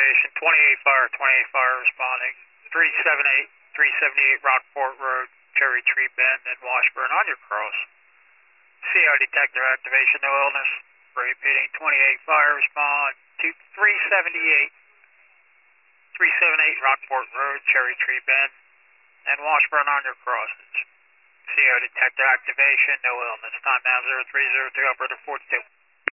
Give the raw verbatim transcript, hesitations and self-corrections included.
activation, twenty-eight fire, twenty-eight fire responding, three seventy-eight, three seventy-eight Rockport Road, Cherry Tree Bend, and Washburn on your cross. C O detector activation, no illness. Repeating, twenty-eight fire respond to three seventy-eight, three seventy-eight Rockport Road, Cherry Tree Bend, and Washburn on your crosses. C O detector activation, no illness. Time now zero three zero two, operator forty-two.